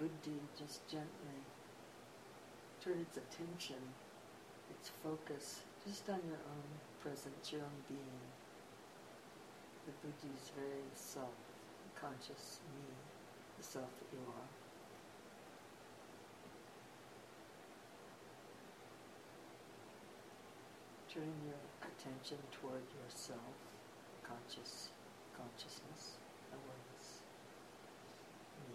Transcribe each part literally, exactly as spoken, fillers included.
buddhi just gently turn its attention, its focus, just on your own presence, your own being. The buddhi is very self-conscious me, the self that you are. Turning your attention toward yourself, conscious consciousness, awareness, me.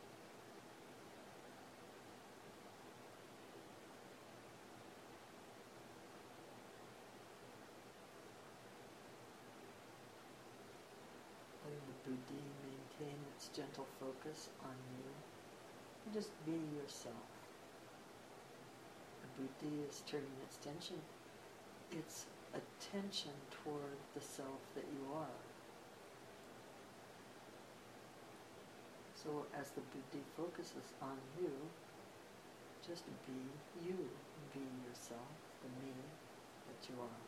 Letting the buddhi maintain its gentle focus on you. And just be yourself. The buddhi is turning its attention, its attention toward the self that you are. So as the buddhi focuses on you, just be you, be yourself, the me that you are.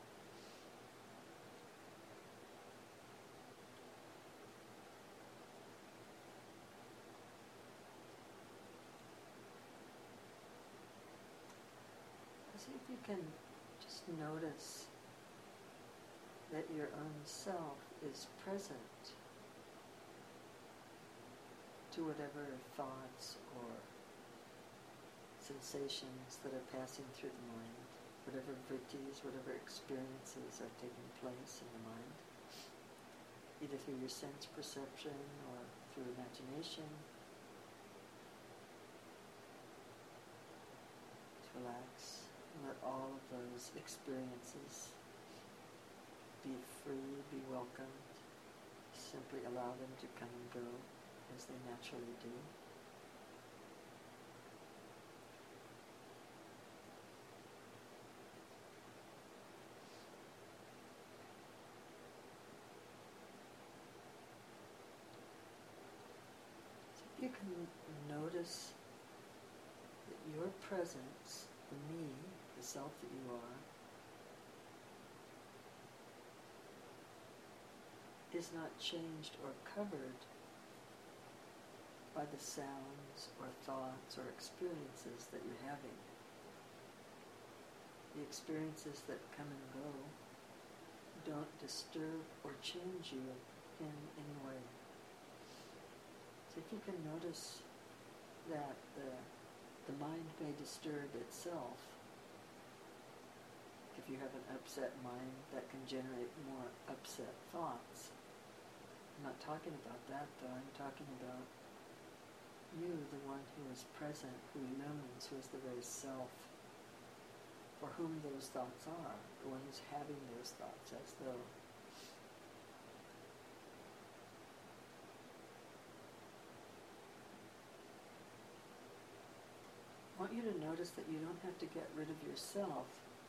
See if you can just notice that your own self is present to whatever thoughts or sensations that are passing through the mind, whatever vrittis, whatever experiences are taking place in the mind, either through your sense perception or through imagination. Just relax and let all of those experiences be free, be welcomed. Simply allow them to come and go as they naturally do. So if you can notice that your presence, the me, the self that you are, is not changed or covered by the sounds or thoughts or experiences that you're having. The experiences that come and go don't disturb or change you in any way. So if you can notice that the, the mind may disturb itself, if you have an upset mind, that can generate more upset thoughts. I'm not talking about that though, I'm talking about you, the one who is present, who illumines, who is the very self, for whom those thoughts are, the one who's having those thoughts, as though. I want you to notice that you don't have to get rid of yourself,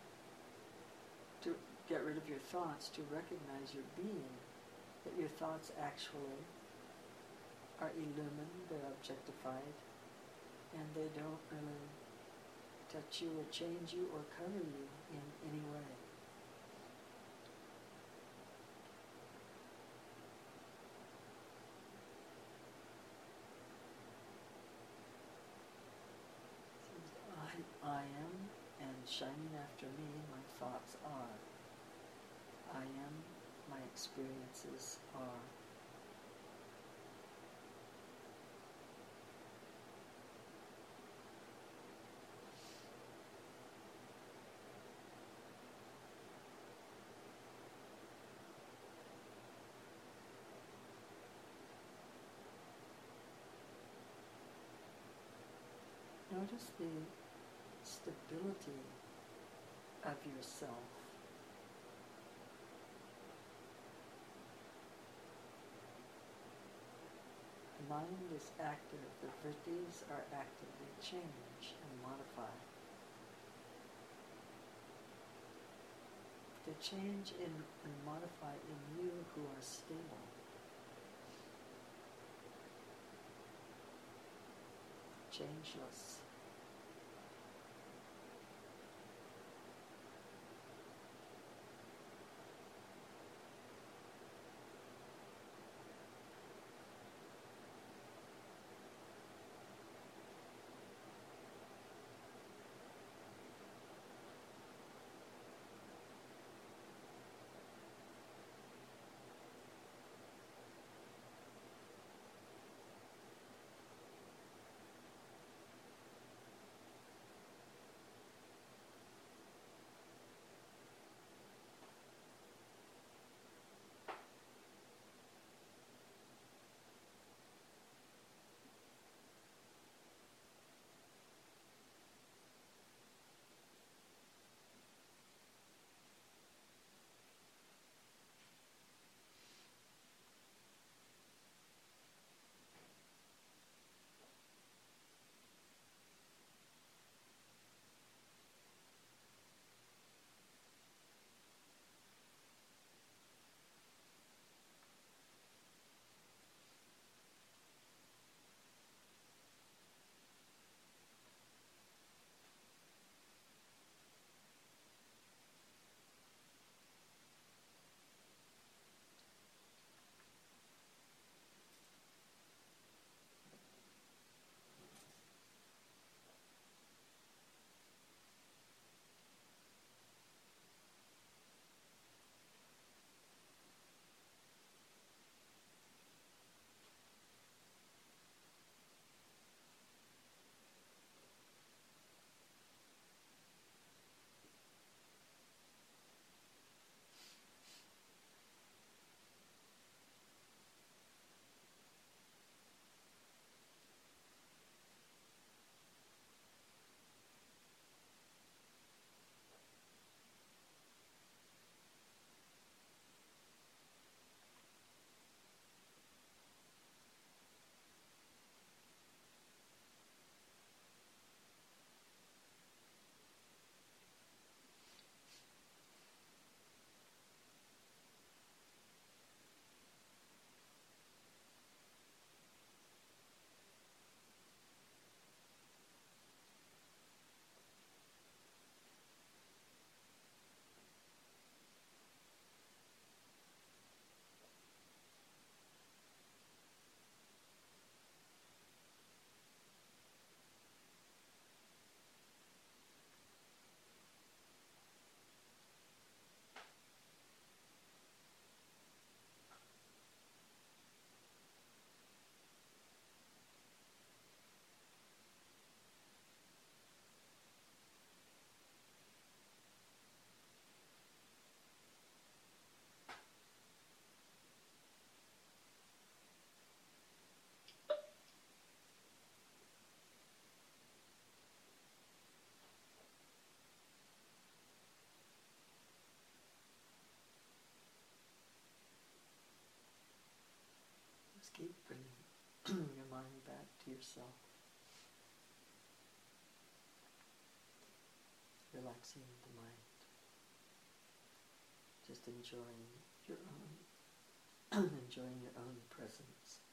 to get rid of your thoughts, to recognize your being, that your thoughts actually are illumined, they're objectified, and they don't really touch you or change you or cover you in any way. It says, I, I am, and shining after me, my thoughts are. I am, my experiences are. Notice the stability of yourself. The mind is active, the vrittis are active, they change and modify. They change in, and modify in you who are stable. Changeless. yourself. Relaxing the mind. Just enjoying your own, enjoying your own presence.